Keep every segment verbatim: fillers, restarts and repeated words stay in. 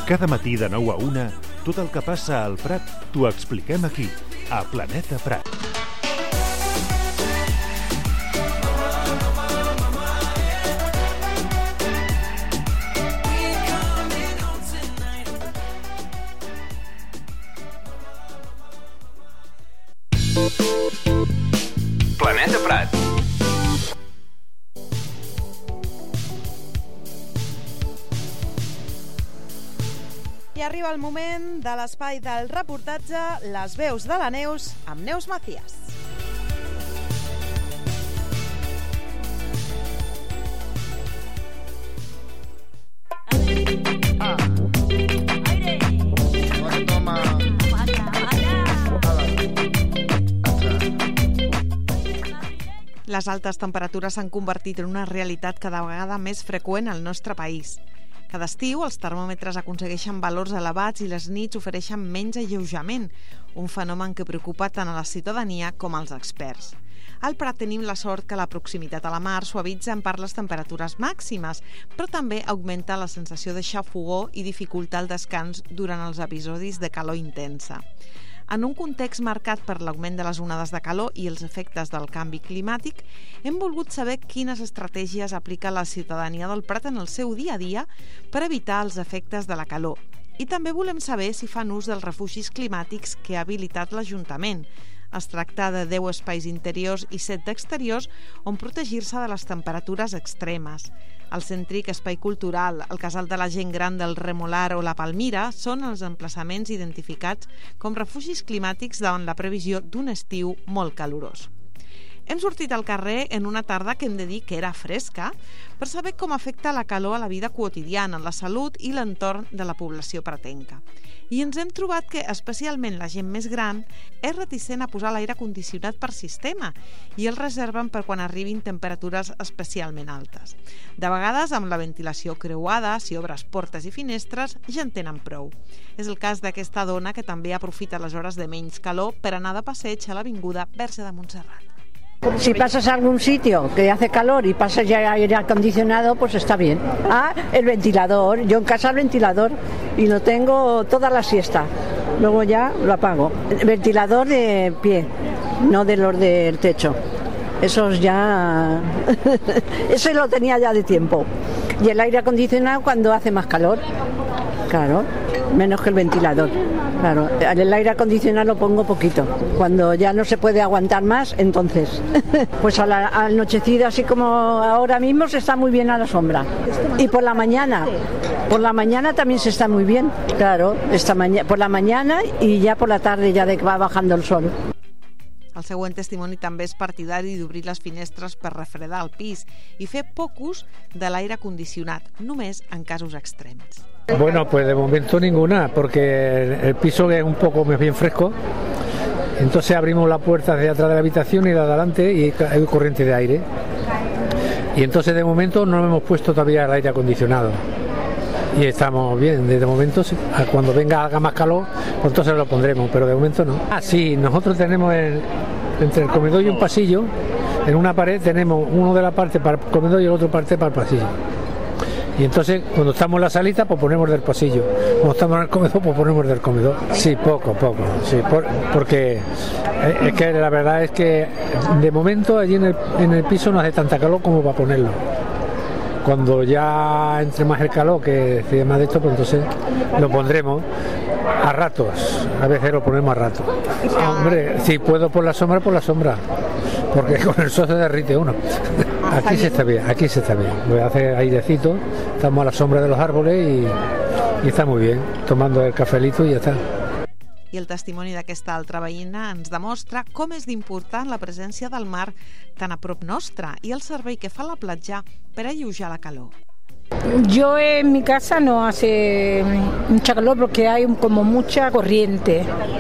Cada matí de nou a una, tot el que passa al Prat t'ho expliquem aquí, a Planeta Prat. Planeta Prat. I arriba el moment de l'espai del reportatge Les veus de la Neus amb Neus Macías. Les altes temperatures s'han convertit en una realitat cada vegada més freqüent al nostre país. Cada estiu els termòmetres aconsegueixen valors elevats i les nits ofereixen menys alleujament, un fenomen que preocupa tant a la ciutadania com als experts. Al Prat tenim la sort que la proximitat a la mar suavitza en part les temperatures màximes, però també augmenta la sensació de xafogor i dificulta el descans durant els episodis de calor intensa. En un context marcat per l'augment de les onades de calor i els efectes del canvi climàtic, hem volgut saber quines estratègies aplica la ciutadania del Prat en el seu dia a dia per evitar els efectes de la calor. I també volem saber si fan ús dels refugis climàtics que ha habilitat l'Ajuntament. Es tracta de deu espais interiors i set d'exteriors on protegir-se de les temperatures extremes. El Cèntric Espai Cultural, el Casal de la Gent Gran del Remolar o la Palmira són els emplaçaments identificats com refugis climàtics davant la previsió d'un estiu molt calorós. Hem sortit al carrer en una tarda que hem de dir que era fresca per saber com afecta la calor a la vida quotidiana, la salut i l'entorn de la població pratenca. I ens hem trobat que, especialment la gent més gran, és reticent a posar l'aire condicionat per sistema i el reserven per quan arribin temperatures especialment altes. De vegades, amb la ventilació creuada, si obres portes i finestres, ja en tenen prou. És el cas d'aquesta dona que també aprofita les hores de menys calor per anar de passeig a l'avinguda Verge de Montserrat. Si pasas a algún sitio que hace calor y pasas ya aire acondicionado, pues está bien. Ah, el ventilador. Yo en casa el ventilador y lo tengo toda la siesta. Luego ya lo apago. El ventilador de pie, no de los del techo. Esos ya... Eso lo tenía ya de tiempo. Y el aire acondicionado cuando hace más calor. Claro, menos que el ventilador. Claro, el aire acondicionado lo pongo poquito. Cuando ya no se puede aguantar más, entonces. Pues a la anochecida, así como ahora mismo, se está muy bien a la sombra. Y por la mañana, por la mañana también se está muy bien. Claro, esta mañana, por la mañana y ya por la tarde, ya de que va bajando el sol. El següent testimoni també és partidari d'obrir les finestres per refredar el pis i fer poc ús de l'aire condicionat, només en casos extrems. Bueno, pues de momento ninguna, porque el piso es un poco más bien fresco, entonces abrimos la puerta de atrás de la habitación y de adelante y hay corriente de aire. Y entonces de momento no hemos puesto todavía el aire acondicionado. Y estamos bien, desde momento, cuando venga haga más calor, pues entonces lo pondremos, pero de momento no. Ah, sí, nosotros tenemos el, entre el comedor y un pasillo, en una pared tenemos uno de la parte para el comedor y el otro parte para el pasillo. Y entonces cuando estamos en la salita pues ponemos del pasillo, cuando estamos en el comedor pues ponemos del comedor. Sí, poco, poco, sí, por, porque es que la verdad es que de momento allí en el, en el piso no hace tanta calor como para ponerlo. Cuando ya entre más el calor, que decide más de esto, pues entonces lo pondremos a ratos, a veces lo ponemos a ratos. Hombre, si puedo por la sombra, por la sombra, porque con el sol se derrite uno. Aquí se está bien, aquí se está bien. Voy a hacer airecito, estamos a la sombra de los árboles y, y está muy bien, tomando el cafelito y ya está. I el testimoni d'aquesta altra veïna ens demostra com és d'important la presència del mar tan a prop nostre i el servei que fa la platja per alleujar la calor. Yo en mi casa no hace mucha calor porque hay como mucha corriente.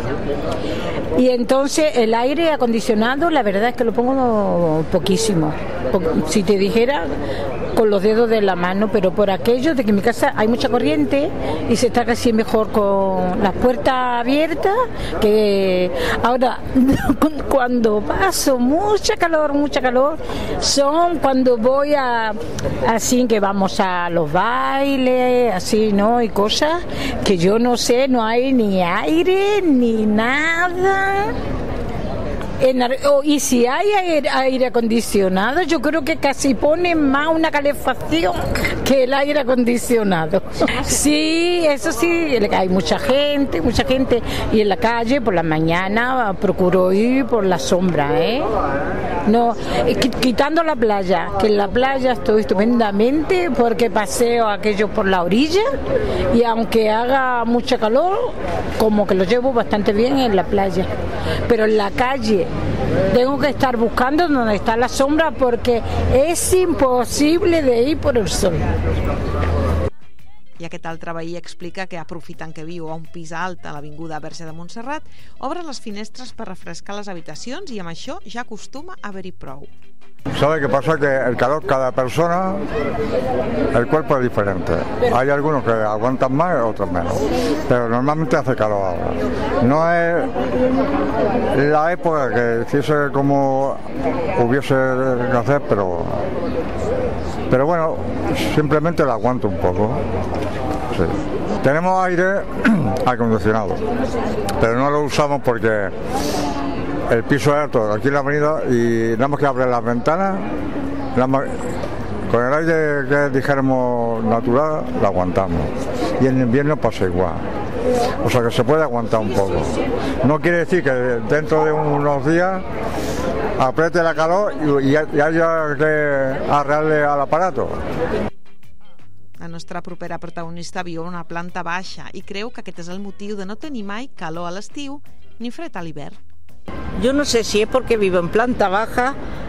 Y entonces el aire acondicionado, la verdad es que lo pongo poquísimo. Si te dijera, con los dedos de la mano, pero por aquello de que en mi casa hay mucha corriente y se está casi mejor con las puertas abiertas, que ahora cuando paso mucha calor, mucha calor, son cuando voy a, así que vamos a los bailes, así, ¿no? Y cosas que yo no sé, no hay ni aire, ni nada. En, oh, y si hay aire, aire acondicionado, yo creo que casi pone más una calefacción que el aire acondicionado. Sí, eso sí, hay mucha gente, mucha gente. Y en la calle, por la mañana, procuro ir por la sombra, ¿eh? No, quitando la playa, que en la playa estoy estupendamente porque paseo aquello por la orilla y aunque haga mucha calor, como que lo llevo bastante bien en la playa. Pero en la calle tengo que estar buscando donde está la sombra porque es imposible de ir por el sol. I aquest altre veí explica que, aprofitant que viu a un pis alt a l'avinguda Verge de Montserrat, obre les finestres per refrescar les habitacions i amb això ja acostuma a haver-hi prou. ¿Sabe qué pasa? Que el calor, cada persona, el cuerpo es diferente. Hay algunos que aguantan más y otros menos. Pero normalmente hace calor ahora. No es la época que hiciese como hubiese que hacer, pero, pero bueno, simplemente la aguanto un poco. Sí. Tenemos aire acondicionado, pero no lo usamos porque el piso es alto aquí en la avenida y nada más que abrir las ventanas, nada más, con el aire que dijéramos natural, lo aguantamos. Y en invierno pasa igual. O sea que se puede aguantar un poco. No quiere decir que dentro de unos días apriete la calor y, y haya que arreglarle al aparato. La nostra propera protagonista viu a una planta baixa i creu que aquest és el motiu de no tenir mai calor a l'estiu ni fred a l'hivern. Yo no sé si es porque vivo en planta baja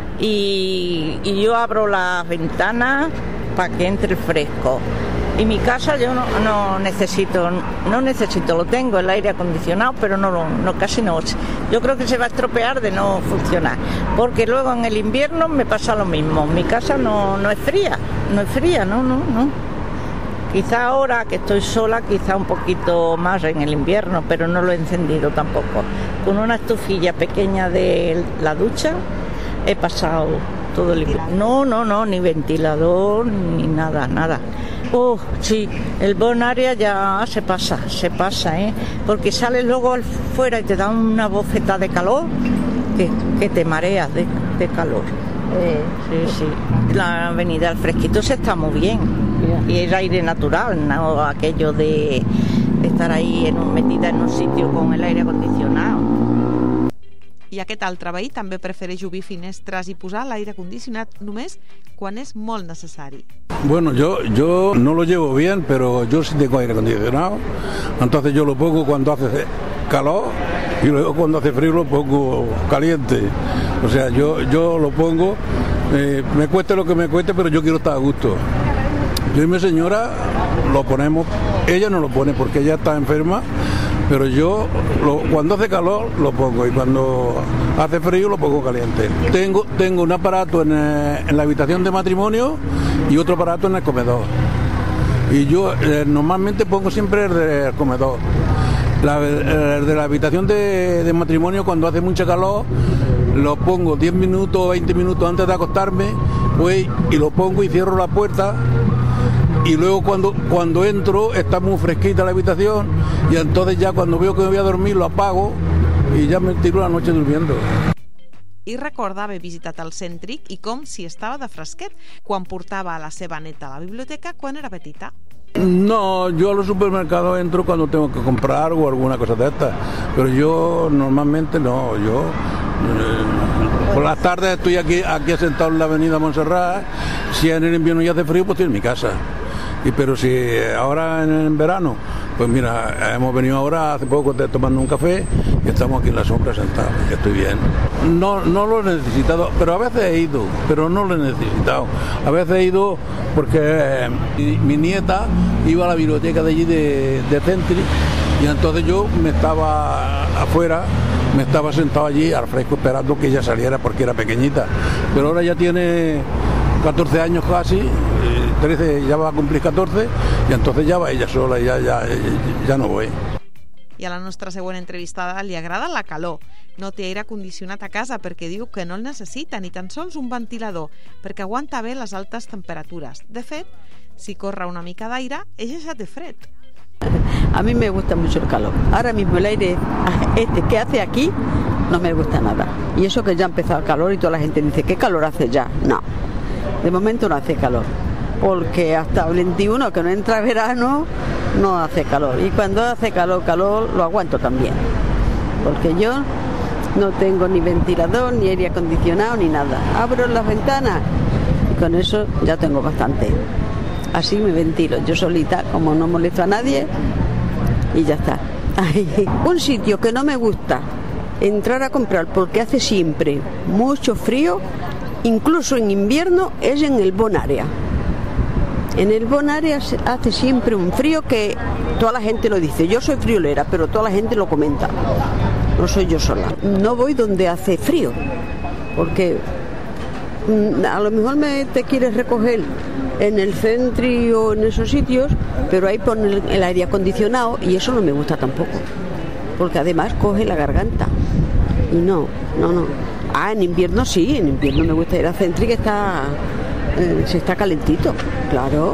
y, y yo abro las ventanas para que entre el fresco. Y mi casa yo no, no necesito, no necesito, lo tengo el aire acondicionado, pero no, no casi no. Yo creo que se va a estropear de no funcionar, porque luego en el invierno me pasa lo mismo. Mi casa no, no es fría, no es fría, no, no, no. Quizá ahora que estoy sola, quizá un poquito más en el invierno, pero no lo he encendido tampoco. Con una estufilla pequeña de la ducha he pasado todo el invierno. No, no, no, ni ventilador, ni nada, nada. Oh, sí, el Bonaria ya se pasa, se pasa, ¿eh? Porque sales luego afuera y te da una bofeta de calor que, que te mareas de, de calor. Eh, sí, sí. La avenida al fresquito se está muy bien. Y es aire natural, no aquello de estar ahí en un, metida en un sitio con el aire acondicionado. I aquest altre veí també prefereix obrir finestres i posar l'aire condicionat només quan és molt necessari. Bueno, yo, yo no lo llevo bien, pero yo sí tengo aire acondicionado, entonces yo lo pongo cuando hace calor y luego cuando hace frío lo pongo caliente. O sea, yo, yo lo pongo, eh, me cueste lo que me cueste, pero yo quiero estar a gusto. Yo y mi señora lo ponemos, ella no lo pone porque ella está enferma, pero yo lo, cuando hace calor lo pongo y cuando hace frío lo pongo caliente. Tengo, tengo un aparato en, el, en la habitación de matrimonio y otro aparato en el comedor. Y yo eh, normalmente pongo siempre el del comedor. La, el de la habitación de, de matrimonio cuando hace mucha calor lo pongo diez minutos o veinte minutos antes de acostarme, pues, y lo pongo y cierro la puerta. Y luego cuando, cuando entro está muy fresquita la habitación y entonces ya cuando veo que me voy a dormir lo apago y ya me tiro la noche durmiendo. I recorda haver visitat el Cèntric i com si estava de fresquet quan portava a la seva neta a la biblioteca quan era petita. No, yo a los supermercados entro cuando tengo que comprar algo, alguna cosa de estas, pero yo normalmente no, yo eh, por las tardes estoy aquí, aquí sentado en la avenida Montserrat, si en el invierno ya hace frío pues estoy en mi casa. Y pero si ahora en el verano, pues mira, hemos venido ahora hace poco tomando un café y estamos aquí en la sombra sentados, que estoy bien. No, no lo he necesitado, pero a veces he ido, pero no lo he necesitado. A veces he ido porque eh, mi, mi nieta iba a la biblioteca de allí de, de Cèntric y entonces yo me estaba afuera, me estaba sentado allí al fresco esperando que ella saliera porque era pequeñita. Pero ahora ya tiene catorce años casi trece, ya va a cumplir catorce, y entonces ya va ella sola, y ya, ya, ja no voy. I a la nostra següent entrevistada li agrada la calor. No té aire condicionat a casa perquè diu que no el necessita, ni tan sols un ventilador, perquè aguanta bé les altes temperatures. De fet, si corre una mica d'aire, ella ja té fred. A mí me gusta mucho el calor. Ahora mismo el aire este que hace aquí no me gusta nada. Y eso que ya ha empezado el calor y toda la gente dice, ¿qué calor hace ya? No, de momento no hace calor. Porque hasta el veintiuno, que no entra verano, no hace calor. Y cuando hace calor, calor, lo aguanto también. Porque yo no tengo ni ventilador, ni aire acondicionado, ni nada. Abro las ventanas y con eso ya tengo bastante. Así me ventilo yo solita, como no molesto a nadie, y ya está. Ay, un sitio que no me gusta entrar a comprar porque hace siempre mucho frío, incluso en invierno, es en el Bon Área. En el Bon Área hace siempre un frío que toda la gente lo dice. Yo soy friolera, pero toda la gente lo comenta. No soy yo sola. No voy donde hace frío, porque a lo mejor me te quieres recoger en el centro o en esos sitios, pero ahí ponen el aire acondicionado y eso no me gusta tampoco, porque además coge la garganta. Y no, no, no. Ah, en invierno sí, en invierno me gusta ir al centro y que está... Eh, si està calentito, claro.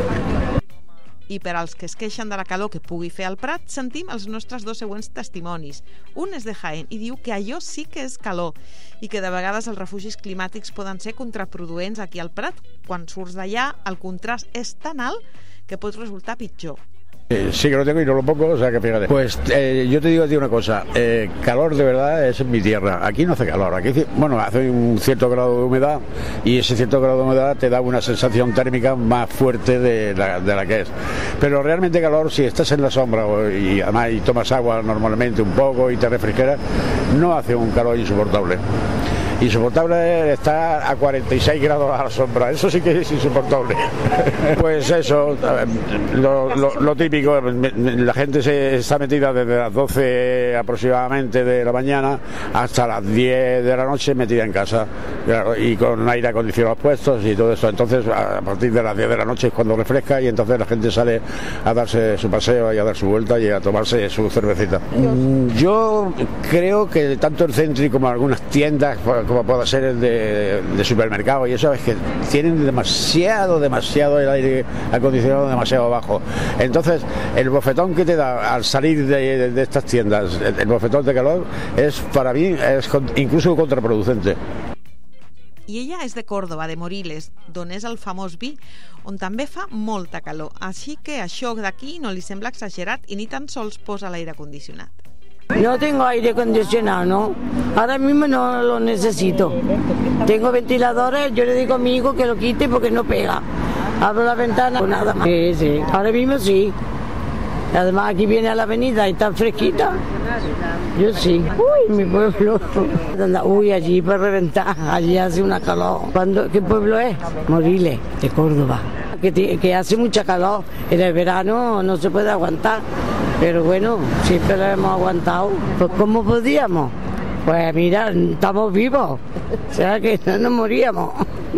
I per als que es queixen de la calor que pugui fer al Prat, sentim els nostres dos següents testimonis. Un és de Jaén i diu que allò sí que és calor i que de vegades els refugis climàtics poden ser contraproduents aquí al Prat. Quan surts d'allà, el contrast és tan alt que pot resultar pitjor. Eh, sí que lo tengo y no lo pongo, o sea que fíjate. Pues eh, yo te digo a ti una cosa, eh, calor de verdad es en mi tierra. Aquí no hace calor, aquí bueno, hace un cierto grado de humedad y ese cierto grado de humedad te da una sensación térmica más fuerte de la, de la que es. Pero realmente calor, si estás en la sombra y además y tomas agua normalmente un poco y te refrigeras, no hace un calor insoportable. Insoportable está a cuarenta y seis grados a la sombra, eso sí que es insoportable. Pues eso, lo, lo, lo típico, la gente se está metida desde las doce aproximadamente de la mañana hasta las diez de la noche metida en casa, claro, y con aire acondicionado puestos y todo eso. Entonces a partir de las diez de la noche es cuando refresca y entonces la gente sale a darse su paseo y a dar su vuelta y a tomarse su cervecita. Yo creo que tanto el Centri como algunas tiendas como pueda ser el de, de supermercado y eso, es que tienen demasiado, demasiado el aire acondicionado demasiado bajo. Entonces, el bofetón que te da al salir de, de, de estas tiendas, el, el bofetón de calor, es para mí es con, incluso contraproducente. I ella és de Córdoba, de Moriles, d'on és el famós vi, on també fa molta calor. Així que això d'aquí no li sembla exagerat i ni tan sols posa l'aire condicionat. No tengo aire acondicionado, ¿no? Ahora mismo no lo necesito. Tengo ventiladores, yo le digo a mi hijo que lo quite porque no pega. Abro la ventana, nada más. Sí, sí. Ahora mismo sí. Además aquí viene a la avenida y está fresquita. Yo sí. Uy, mi pueblo. Uy, allí para reventar, allí hace una calor. ¿Cuándo, qué pueblo es? Moriles, de Córdoba. Que, que hace mucha calor. En el verano no se puede aguantar. Pero bueno, siempre lo hemos aguantado. Pues ¿cómo podíamos? Pues mira, estamos vivos. O sea que no nos moríamos.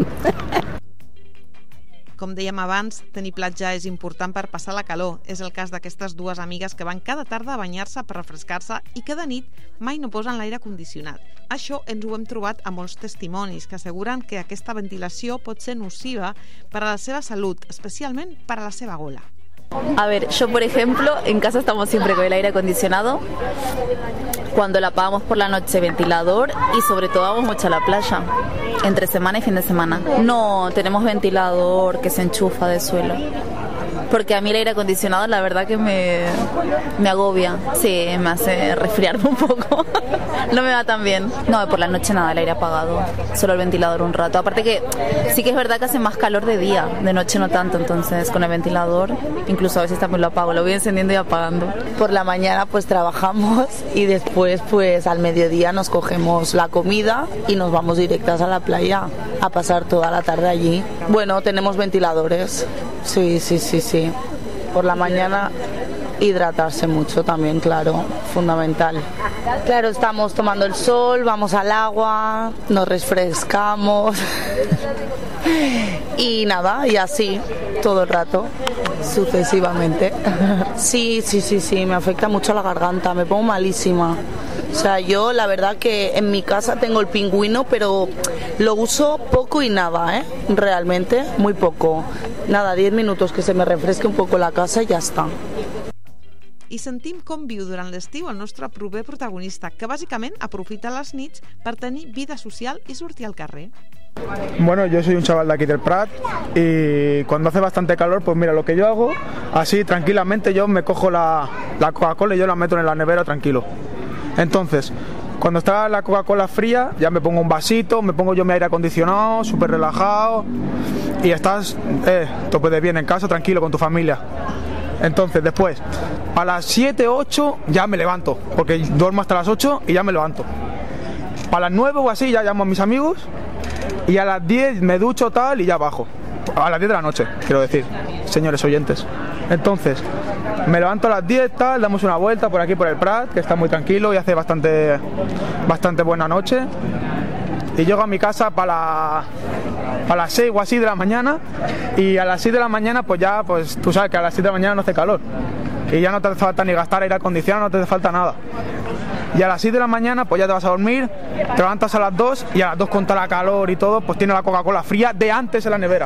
Com dèiem abans, tenir platja és important per passar la calor. És el cas d'aquestes dues amigues que van cada tarda a banyar-se per refrescar-se i que de nit mai no posen l'aire condicionat. Això ens ho hem trobat a molts testimonis que asseguren que aquesta ventilació pot ser nociva per a la seva salut, especialment per a la seva gola. A ver, yo por ejemplo, en casa estamos siempre con el aire acondicionado. Cuando la apagamos por la noche, ventilador, y sobre todo vamos mucho a la playa, entre semana y fin de semana. No tenemos ventilador que se enchufa de suelo, porque a mí el aire acondicionado la verdad que me, me agobia, sí, me hace resfriarme un poco. No me va tan bien. No, por la noche nada, el aire apagado, solo el ventilador un rato. Aparte que sí que es verdad que hace más calor de día, de noche no tanto, entonces con el ventilador incluso a veces también lo apago, lo voy encendiendo y apagando. Por la mañana pues trabajamos y después pues al mediodía nos cogemos la comida y nos vamos directas a la playa a pasar toda la tarde allí. Bueno, tenemos ventiladores, sí, sí, sí, sí. Por la mañana hidratarse mucho también, claro, fundamental. Claro, estamos tomando el sol, vamos al agua, nos refrescamos y nada, y así. todo el rato, sucesivamente. Sí, sí, sí, sí, me afecta mucho la garganta, me pongo malísima. O sea, yo la verdad que en mi casa tengo el pingüino, pero lo uso poco y nada, ¿eh? Realmente, muy poco. Nada, diez minutos que se me refresque un poco la casa y ya está. I sentim com viu durant l'estiu el nostre proper protagonista, que bàsicament aprofita les nits per tenir vida social i sortir al carrer. Bueno, yo soy un chaval de aquí del Prat y cuando hace bastante calor, pues mira lo que yo hago, así tranquilamente yo me cojo la, la Coca-Cola y yo la meto en la nevera tranquilo. Entonces, cuando está la Coca-Cola fría, ya me pongo un vasito, me pongo yo mi aire acondicionado, súper relajado y estás eh, tope de bien en casa, tranquilo con tu familia. Entonces después, a las siete, ocho ya me levanto, porque duermo hasta las ocho y ya me levanto. A las nueve o así ya llamo a mis amigos y a las diez me ducho tal y ya bajo. A las diez de la noche, quiero decir, señores oyentes. Entonces, me levanto a las diez tal, damos una vuelta por aquí por el Prat, que está muy tranquilo y hace bastante, bastante buena noche. Y llego a mi casa para la... a las seis o así de la mañana y a las seis de la mañana pues ya, pues tú sabes que a las seis de la mañana no hace calor y ya no te hace falta ni gastar aire acondicionado, no te hace falta nada. Y a las seis de la mañana pues ya te vas a dormir, te levantas a las dos y a las dos con toda la calor y todo, pues tienes la Coca-Cola fría de antes en la nevera.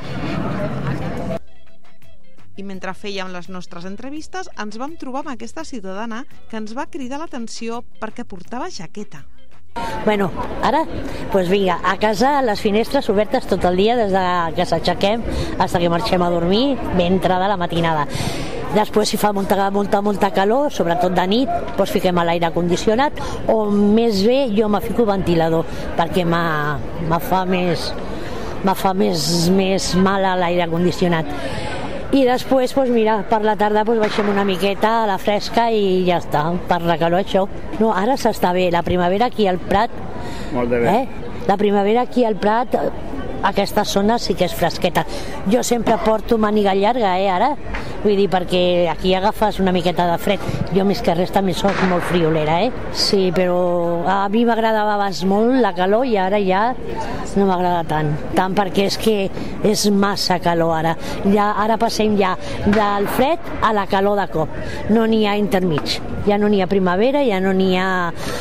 I mentre fèiem les nostres entrevistes ens vam trobar amb aquesta ciutadana que ens va cridar l'atenció perquè portava jaqueta. Bueno, ara, pues vinga, a casa les finestres obertes tot el dia des de que s'aixequem fins que marxem a dormir, ben entrada la matinada. Després, si fa molta, molta, molta calor, sobretot de nit, doncs fiquem a l'aire condicionat o més bé jo me fico ventilador perquè me fa més, me fa més, més mal a l'aire condicionat. I després, doncs mira, per la tarda doncs baixem una miqueta a la fresca i ja està, per la calor això. No, ara s'està bé, la primavera aquí al Prat, molt de bé. Eh? La primavera aquí al Prat, aquesta zona sí que és fresqueta. Jo sempre porto màniga llarga, eh, ara, vull dir, perquè aquí agafes una miqueta de fred. Jo més que res també soc molt friolera, eh? Sí, però a mi m'agradava abans molt la calor i ara ja no m'agrada tant, tant perquè és que és massa calor ara. Ja, ara passem ja del fred a la calor de cop. No n'hi ha intermig. Ja no n'hi ha primavera, ja no n'hi ha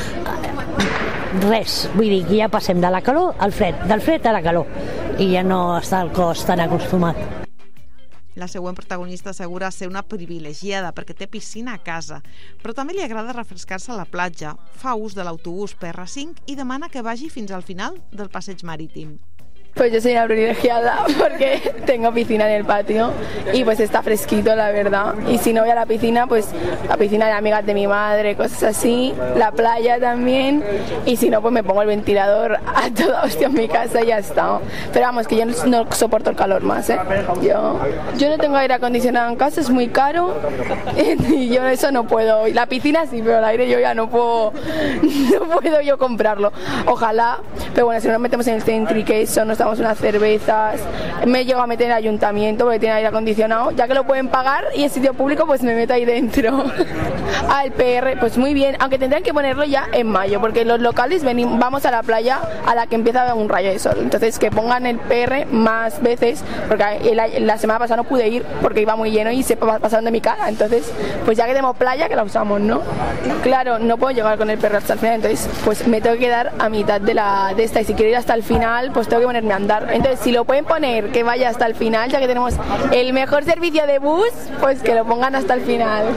res. Vull dir que ja passem de la calor al fred, del fred a la calor. I ja no està el cos tan acostumat. La següent protagonista assegura ser una privilegiada perquè té piscina a casa, però també li agrada refrescar-se a la platja, fa ús de l'autobús P R cinc i demana que vagi fins al final del passeig marítim. Pues yo soy una privilegiada porque tengo piscina en el patio y pues está fresquito, la verdad. Y si no voy a la piscina, pues la piscina de amigas de mi madre, cosas así, la playa también. Y si no, pues me pongo el ventilador a toda hostia en mi casa y ya está. Pero vamos, que yo no, no soporto el calor más, ¿eh? Yo, yo no tengo aire acondicionado en casa, es muy caro y yo eso no puedo. Y la piscina sí, pero el aire yo ya no puedo, no puedo yo comprarlo. Ojalá, pero bueno, si no nos metemos en el Centri, que eso no está unas cervezas, me llego a meter en el ayuntamiento porque tiene aire acondicionado, ya que lo pueden pagar y en sitio público pues me meto ahí dentro. Al P R, pues muy bien, aunque tendrán que ponerlo ya en mayo, porque los locales venimos, vamos a la playa a la que empieza un rayo de sol, entonces que pongan el P R más veces, porque la, la semana pasada no pude ir porque iba muy lleno y se pasaron de mi cara, entonces pues ya que tenemos playa que la usamos, ¿no? Claro, no puedo llegar con el P R hasta el final, entonces pues me tengo que quedar a mitad de, la, de esta y si quiero ir hasta el final pues tengo que ponerme a andar. Entonces, si lo pueden poner que vaya hasta el final, ya que tenemos el mejor servicio de bus, pues que lo pongan hasta el final.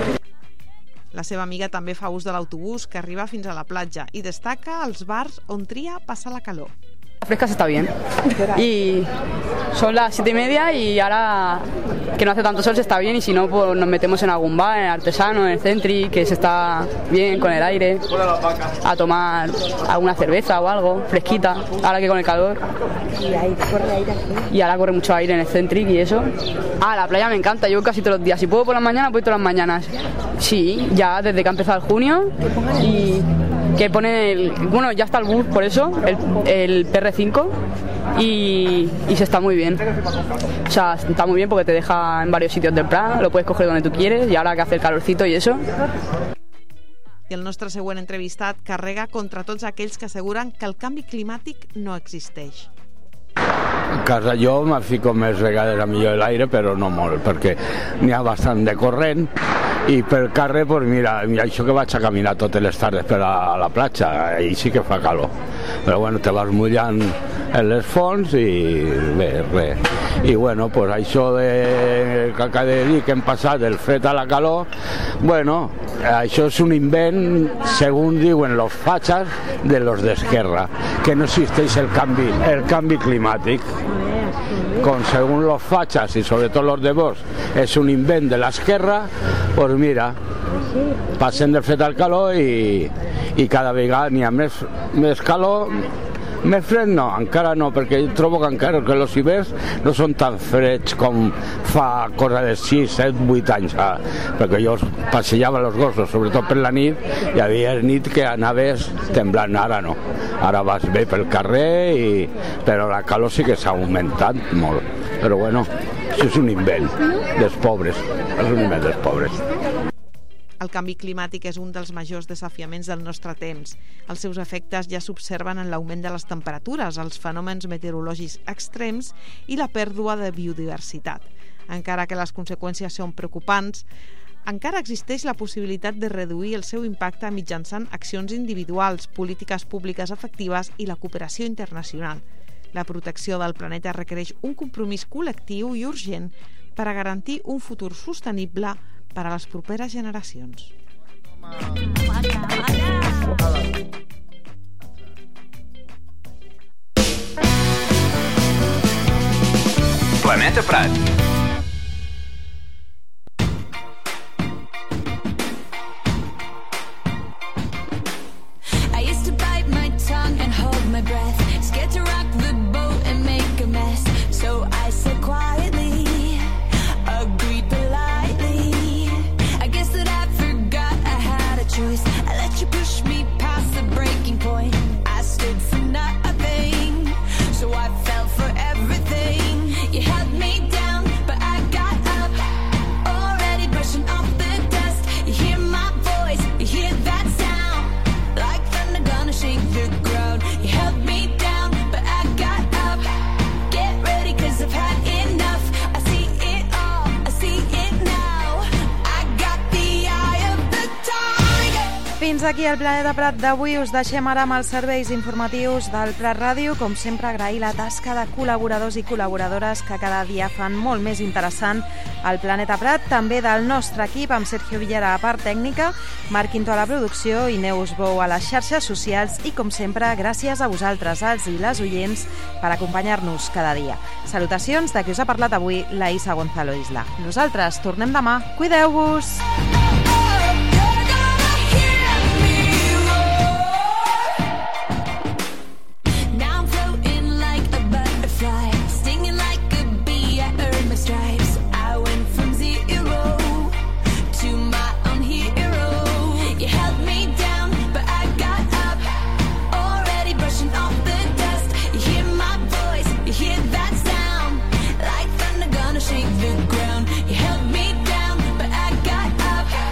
La seva amiga també fa ús de l'autobús que arriba fins a la platja i destaca els bars on tria passar la calor. La fresca está bien y son las siete y media y ahora que no hace tanto sol se está bien y si no pues nos metemos en algún bar, en el Artesano, en el Centri, que se está bien con el aire, a tomar alguna cerveza o algo, fresquita, ahora que con el calor. ¿Y ahí corre aire aquí? Y ahora corre mucho aire en el Centri y eso. Ah, la playa me encanta, yo casi todos los días, si puedo por las mañanas, voy todas las mañanas. Sí, ya desde que ha empezado el junio y que pone el, bueno, ya está el bus por eso, el, el P R cinco y, y se está muy bien. O sea, está muy bien porque te deja en varios sitios del Prat, lo puedes coger donde tú quieres y ahora que hace el calorcito y eso. I el nostre següent entrevistat carrega contra tots aquells que asseguren que el canvi climàtic no existeix. A casa jo me fico més vegades a millor l'aire, però no molt, perquè n'hi ha bastant de corrent, i pel carrer, pues mira, mira, això que vaig a caminar totes les tardes per a la platja, i sí que fa calor. Però bueno, te vas mullant en les fonts i bé, res. I bueno, pues això de, que acaba de dir que hem passat del fred a la calor, bueno, això és un invent, segons diuen los fachas, de los d'Esquerra, que no existeix el canvi, el canvi climàtic. Con según los fachas y sobre todo los de Vox es un invent de l'esquerra, pues mira, passen del fred al calor i, i cada vegada n'hi ha més, més calor. Més fred no, encara no, perquè trobo que encara que els hiverns no són tan freds com fa cosa de sis, set, vuit anys, ah, perquè jo passejava els gossos, sobretot per la nit, i hi havia nit que anaves temblant, ara no. Ara vas bé pel carrer, i... però la calor sí que s'ha augmentat molt. Però bueno, això és un invent dels pobres, és un invent dels pobres. El canvi climàtic és un dels majors desafiaments del nostre temps. Els seus efectes ja s'observen en l'augment de les temperatures, els fenòmens meteorològics extrems i la pèrdua de biodiversitat. Encara que les conseqüències són preocupants, encara existeix la possibilitat de reduir el seu impacte mitjançant accions individuals, polítiques públiques efectives i la cooperació internacional. La protecció del planeta requereix un compromís col·lectiu i urgent per a garantir un futur sostenible per a les properes generacions. Planeta Prat. Fins aquí el Planeta Prat d'avui. Us deixem ara amb els serveis informatius del Prat Ràdio. Com sempre, agrair la tasca de col·laboradors i col·laboradores que cada dia fan molt més interessant el Planeta Prat, també del nostre equip, amb Sergio Villera a la part tècnica, Marc Quinto a la producció i Neus Bou a les xarxes socials, i com sempre, gràcies a vosaltres, els i les oients, per acompanyar-nos cada dia. Salutacions de qui us ha parlat avui, la Isa Gonzalo Isla. Nosaltres tornem demà. Cuideu-vos! Shake the ground. You held me down, but I got up.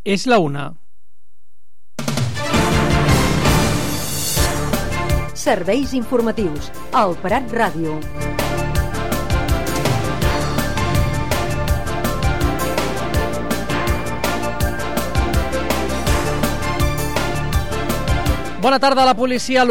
És la una. Serveis informatius al Prat Ràdio. Bona tarda. La policia